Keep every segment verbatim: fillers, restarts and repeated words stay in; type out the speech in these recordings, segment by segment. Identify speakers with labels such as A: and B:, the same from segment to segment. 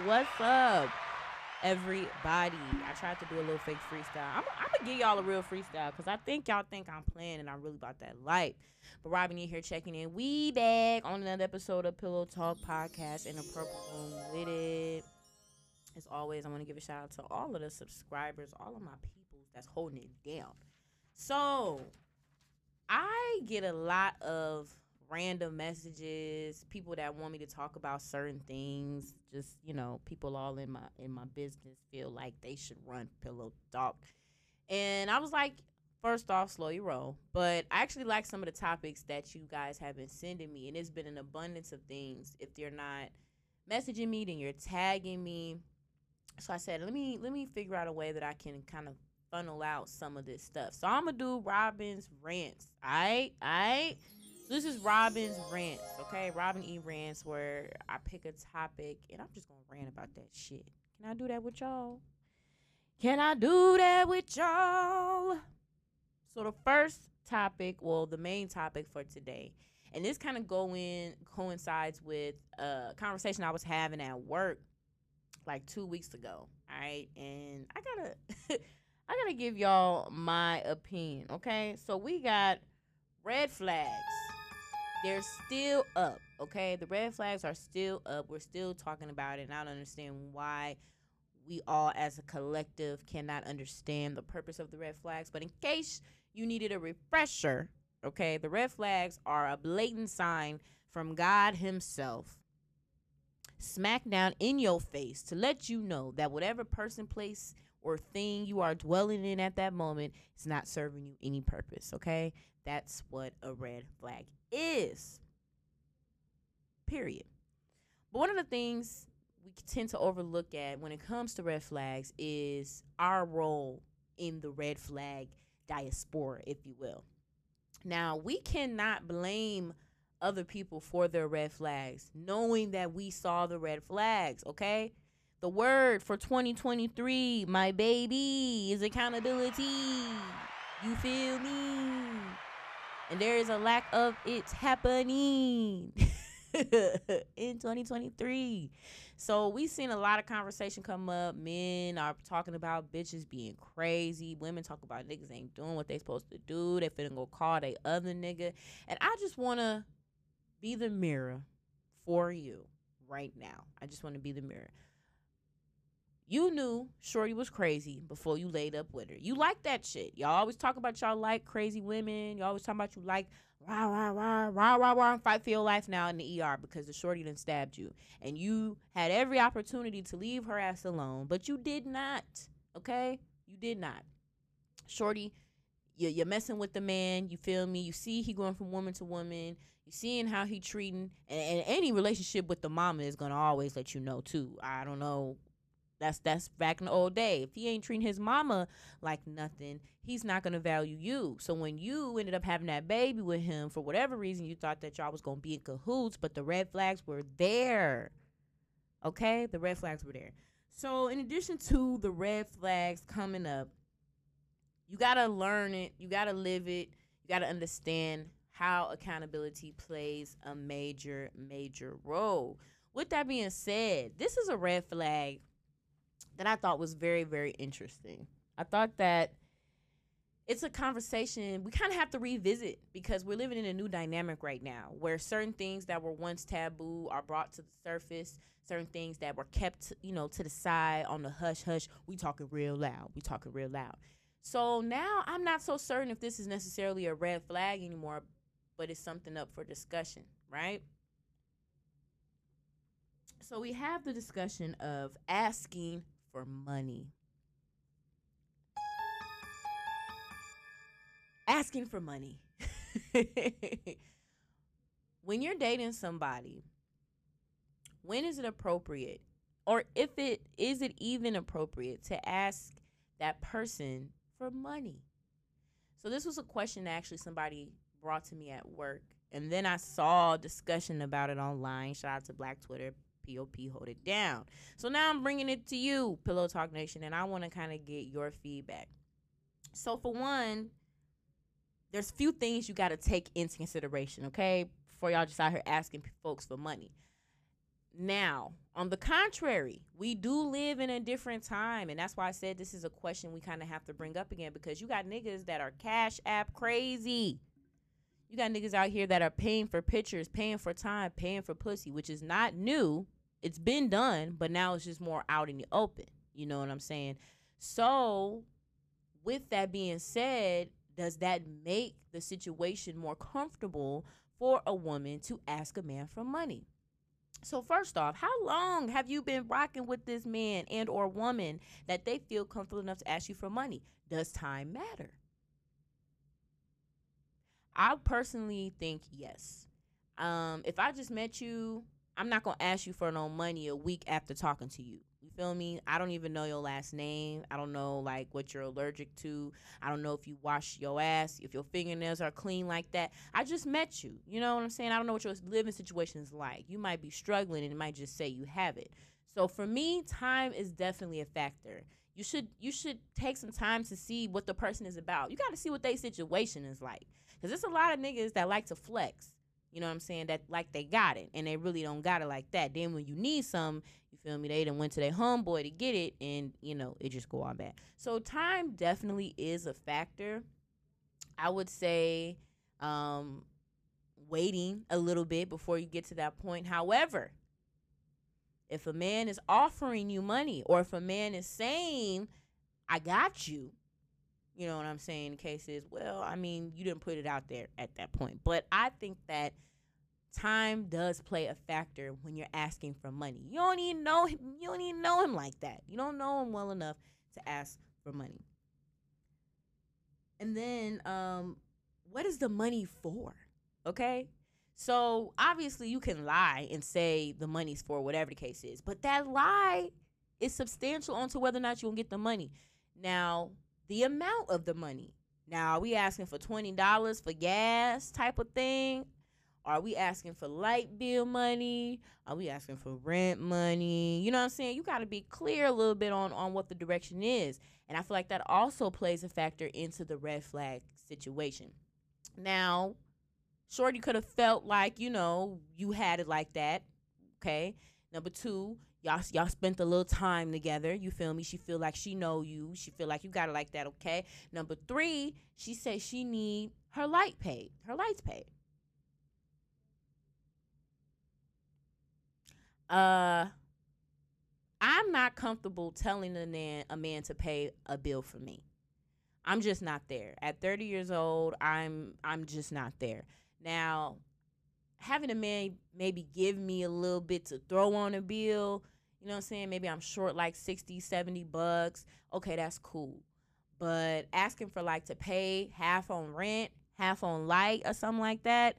A: What's up, everybody? I tried to do a little fake freestyle. I'm, I'm gonna give y'all a real freestyle because I think y'all think I'm playing and I'm really about that life. But Robin E here checking in. We back on another episode of Pillow Talk Podcast in the Purple Room with it. As always, I want to give a shout out to all of the subscribers, all of my peoples that's holding it down. So I get a lot of random messages, people that want me to talk about certain things. Just, you know, people all in my in my business feel like they should run Pillow Talk. And I was like, first off, slow your roll. But I actually like some of the topics that you guys have been sending me, and it's been an abundance of things. If you're not messaging me, then you're tagging me. So I said, let me let me figure out a way that I can kind of funnel out some of this stuff. So I'm gonna do Robin's rants. All right, all right. This is Robin's rants, okay? Robin E rants, where I pick a topic and I'm just gonna rant about that shit. Can I do that with y'all? Can I do that with y'all? So the first topic, well, the main topic for today, and this kind of go in coincides with a conversation I was having at work like two weeks ago. All right, and I gotta, I gotta give y'all my opinion. Okay, so we got red flags. They're still up. Okay, the red flags are still up. We're still talking about it, and I don't understand why we all, as a collective, cannot understand the purpose of the red flags. But in case you needed a refresher, okay, the red flags are a blatant sign from God Himself, smack down in your face, to let you know that whatever person, place, or thing you are dwelling in at that moment is not serving you any purpose, okay? That's what a red flag is, period. But one of the things we tend to overlook at when it comes to red flags is our role in the red flag diaspora, if you will. Now, we cannot blame other people for their red flags, knowing that we saw the red flags, okay? The word for twenty twenty-three, my baby, is accountability. You feel me? And there is a lack of it happening in twenty twenty-three. So we seen a lot of conversation come up. Men are talking about bitches being crazy. Women talk about niggas ain't doing what they supposed to do. They finna go call they other nigga. And I just want to be the mirror for you right now. I just want to be the mirror. You knew Shorty was crazy before you laid up with her. You like that shit. Y'all always talk about y'all like crazy women. Y'all always talk about you like rah, rah, rah, rah, rah, rah, fight for your life now in the E R because the Shorty done stabbed you. And you had every opportunity to leave her ass alone, but you did not, okay? You did not. Shorty, you're, you're messing with the man, you feel me? You see he going from woman to woman. You seeing how he treating. And, and any relationship with the mama is going to always let you know, too. I don't know. That's that's back in the old day. If he ain't treating his mama like nothing, he's not going to value you. So when you ended up having that baby with him, for whatever reason, you thought that y'all was going to be in cahoots, but the red flags were there. Okay? The red flags were there. So in addition to the red flags coming up, you got to learn it. You got to live it. You got to understand how accountability plays a major, major role. With that being said, this is a red flag that I thought was very, very interesting. I thought that it's a conversation we kind of have to revisit because we're living in a new dynamic right now where certain things that were once taboo are brought to the surface, certain things that were kept, you know, to the side on the hush hush. We talking real loud. We talking real loud. So now I'm not so certain if this is necessarily a red flag anymore, but it's something up for discussion, right? So we have the discussion of asking for money. Asking for money. When you're dating somebody, when is it appropriate, or if it is it even appropriate to ask that person for money? So this was a question that actually somebody brought to me at work, and then I saw a discussion about it online. Shout out to Black Twitter. P O P, hold it down. So now I'm bringing it to you, Pillow Talk Nation, and I want to kind of get your feedback. So for one, there's few things you got to take into consideration, okay, before y'all just out here asking folks for money. Now, on the contrary, we do live in a different time. And that's why I said this is a question we kind of have to bring up again, because you got niggas that are Cash App crazy. You got niggas out here that are paying for pictures, paying for time, paying for pussy, which is not new. It's been done, but now it's just more out in the open. You know what I'm saying? So, with that being said, does that make the situation more comfortable for a woman to ask a man for money? So first off, how long have you been rocking with this man and or woman that they feel comfortable enough to ask you for money? Does time matter? I personally think yes. Um, if I just met you, I'm not gonna ask you for no money a week after talking to you. You feel me? I don't even know your last name. I don't know like what you're allergic to. I don't know if you wash your ass, if your fingernails are clean like that. I just met you. You know what I'm saying? I don't know what your living situation is like. You might be struggling and it might just say you have it. So for me, time is definitely a factor. You should you should take some time to see what the person is about. You got to see what their situation is like. Because there's a lot of niggas that like to flex. You know what I'm saying? That like they got it, and they really don't got it like that. Then when you need some, you feel me? They done went to their homeboy to get it, and you know it just go on bad. So time definitely is a factor. I would say um, waiting a little bit before you get to that point. However, if a man is offering you money, or if a man is saying, "I got you," you know what I'm saying? The case is, well, I mean, you didn't put it out there at that point. But I think that time does play a factor when you're asking for money. You don't even know him. You don't even know him like that. You don't know him well enough to ask for money. And then, um, what is the money for? Okay? So obviously you can lie and say the money's for whatever the case is. But that lie is substantial onto whether or not you'll get the money. Now, the amount of the money. Now, are we asking for twenty dollars for gas type of thing? Are we asking for light bill money? Are we asking for rent money? You know what I'm saying? You got to be clear a little bit on, on what the direction is. And I feel like that also plays a factor into the red flag situation. Now, Shorty could have felt like, you know, you had it like that. Okay. Number two, y'all y'all spent a little time together. You feel me? She feel like she know you. She feel like you got it like that. Okay. Number three, she said she need her light paid. Her lights paid. Uh, I'm not comfortable telling a man a man to pay a bill for me. I'm just not there. At thirty years old, I'm I'm just not there. Now, having a man maybe give me a little bit to throw on a bill, you know what I'm saying? Maybe I'm short like sixty, seventy bucks. Okay, that's cool. But asking for like to pay half on rent, half on light or something like that,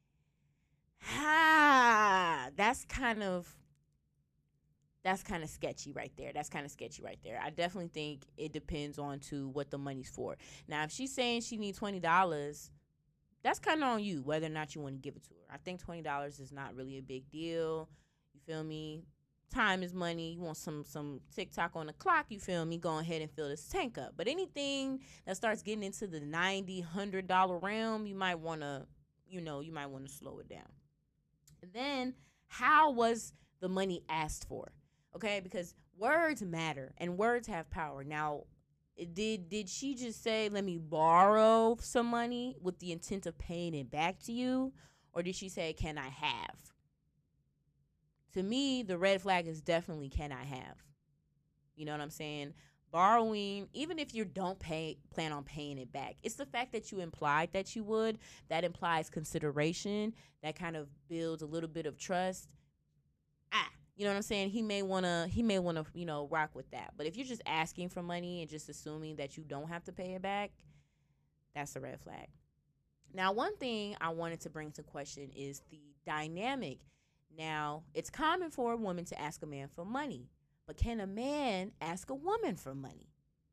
A: ah, that's kind of that's kind of sketchy right there. That's kind of sketchy right there. I definitely think it depends on to what the money's for. Now, if she's saying she needs twenty dollars, that's kind of on you whether or not you want to give it to her. I think twenty dollars is not really a big deal. You feel me? Time is money. You want some some TikTok on the clock, you feel me? Go ahead and fill this tank up. But anything that starts getting into the ninety dollars, one hundred dollars realm, you might want to, you know, you might want to slow it down. And then, how was the money asked for? Okay, because words matter and words have power. Now, did did she just say, let me borrow some money with the intent of paying it back to you? Or did she say, can I have? To me, the red flag is definitely, can I have? You know what I'm saying? Borrowing, even if you don't pay, plan on paying it back, it's the fact that you implied that you would. That implies consideration. That kind of builds a little bit of trust. Ah, you know what I'm saying? He may wanna, he may wanna, you know, rock with that. But if you're just asking for money and just assuming that you don't have to pay it back, that's a red flag. Now, one thing I wanted to bring to question is the dynamic. Now, it's common for a woman to ask a man for money, but can a man ask a woman for money?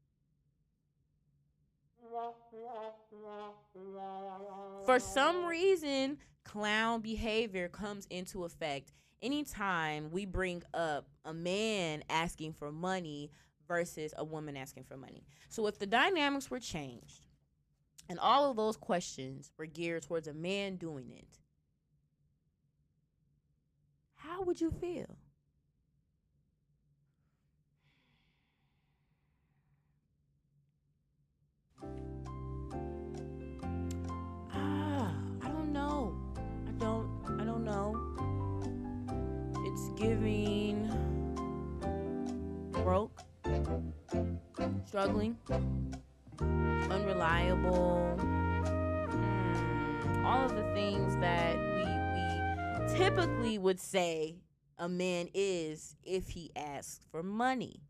A: For some reason, clown behavior comes into effect anytime we bring up a man asking for money versus a woman asking for money. So if the dynamics were changed and all of those questions were geared towards a man doing it, how would you feel? Ah, I don't know. I don't I don't know. It's giving broke, struggling, unreliable, mm, all of the things that we we typically would say a man is if he asks for money.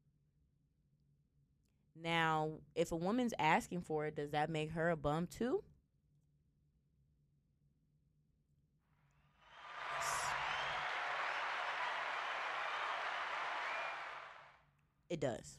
A: Now, if a woman's asking for it, does that make her a bum too? It does.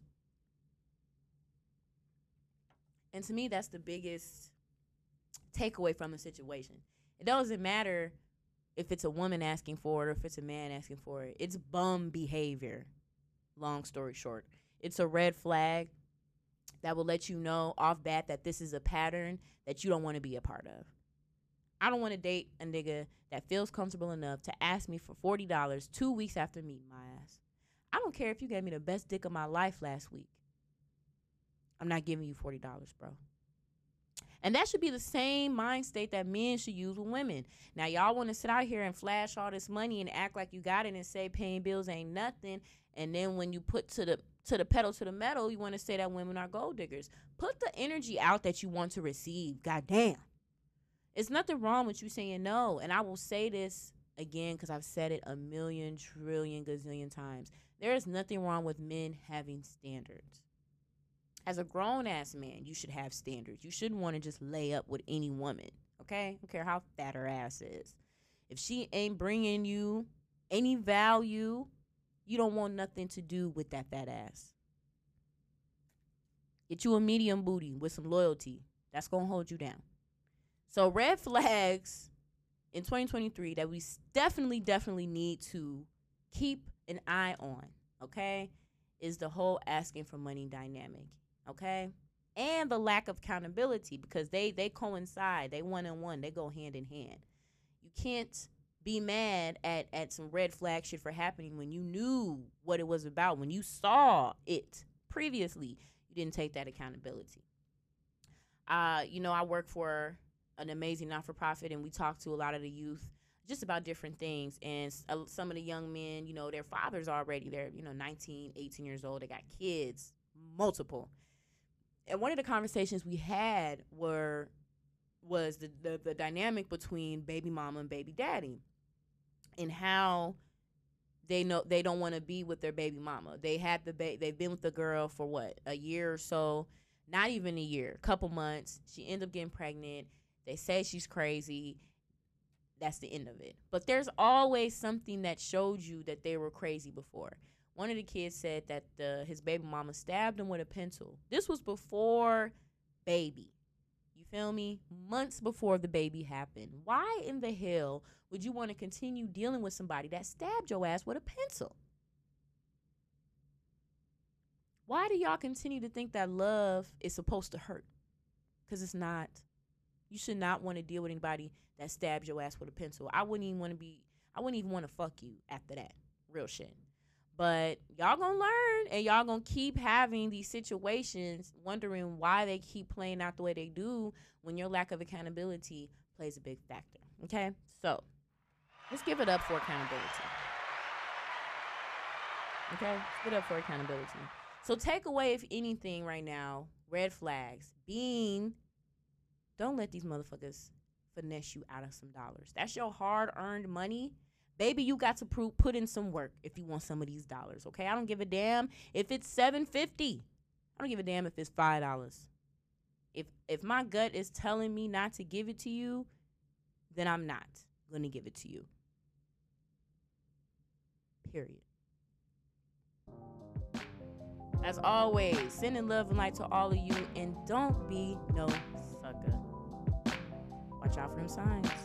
A: And to me, that's the biggest takeaway from the situation. It doesn't matter if it's a woman asking for it or if it's a man asking for it. It's bum behavior. Long story short, it's a red flag that will let you know off bat that this is a pattern that you don't want to be a part of. I don't want to date a nigga that feels comfortable enough to ask me for forty dollars two weeks after meeting my ass. I don't care if you gave me the best dick of my life last week. I'm not giving you forty dollars, bro. And that should be the same mind state that men should use with women. Now, y'all want to sit out here and flash all this money and act like you got it and say paying bills ain't nothing. And then when you put to the to the pedal to the metal, you want to say that women are gold diggers. Put the energy out that you want to receive. Goddamn. It's nothing wrong with you saying no. And I will say this again because I've said it a million, trillion, gazillion times. There is nothing wrong with men having standards. As a grown-ass man, you should have standards. You shouldn't want to just lay up with any woman, okay? I don't care how fat her ass is. If she ain't bringing you any value, you don't want nothing to do with that fat ass. Get you a medium booty with some loyalty. That's going to hold you down. So red flags in twenty twenty-three that we definitely, definitely need to keep an eye on, okay, is the whole asking for money dynamic. Okay, and the lack of accountability, because they they coincide, they one and one, they go hand in hand. You can't be mad at at some red flag shit for happening when you knew what it was about, when you saw it previously. You didn't take that accountability. Uh, you know, I work for an amazing not-for-profit, and we talk to a lot of the youth just about different things. And uh, some of the young men, you know, their fathers already, they're, you know, nineteen, eighteen years old, they got kids, multiple. And one of the conversations we had were was the, the, the dynamic between baby mama and baby daddy, and how they know they don't want to be with their baby mama. They had the ba- they've been with the girl for what, a year or so, not even a year, a couple months. She ended up getting pregnant. They say she's crazy. That's the end of it. But there's always something that showed you that they were crazy before. One of the kids said that the, his baby mama stabbed him with a pencil. This was before baby. You feel me? Months before the baby happened. Why in the hell would you want to continue dealing with somebody that stabbed your ass with a pencil? Why do y'all continue to think that love is supposed to hurt? Because it's not. You should not want to deal with anybody that stabbed your ass with a pencil. I wouldn't even want to be, I wouldn't even want to fuck you after that. Real shit. But y'all gonna learn, and y'all gonna keep having these situations, wondering why they keep playing out the way they do when your lack of accountability plays a big factor. Okay? So, let's give it up for accountability. Okay? Let's give it up for accountability. So, take away, if anything, right now, red flags being, don't let these motherfuckers finesse you out of some dollars. That's your hard-earned money. Baby, you got to prove, put in some work if you want some of these dollars, okay? I don't give a damn if it's seven fifty. I don't give a damn if it's five dollars. If if my gut is telling me not to give it to you, then I'm not going to give it to you. Period. As always, sending love and light to all of you, and don't be no sucker. Watch out for them signs.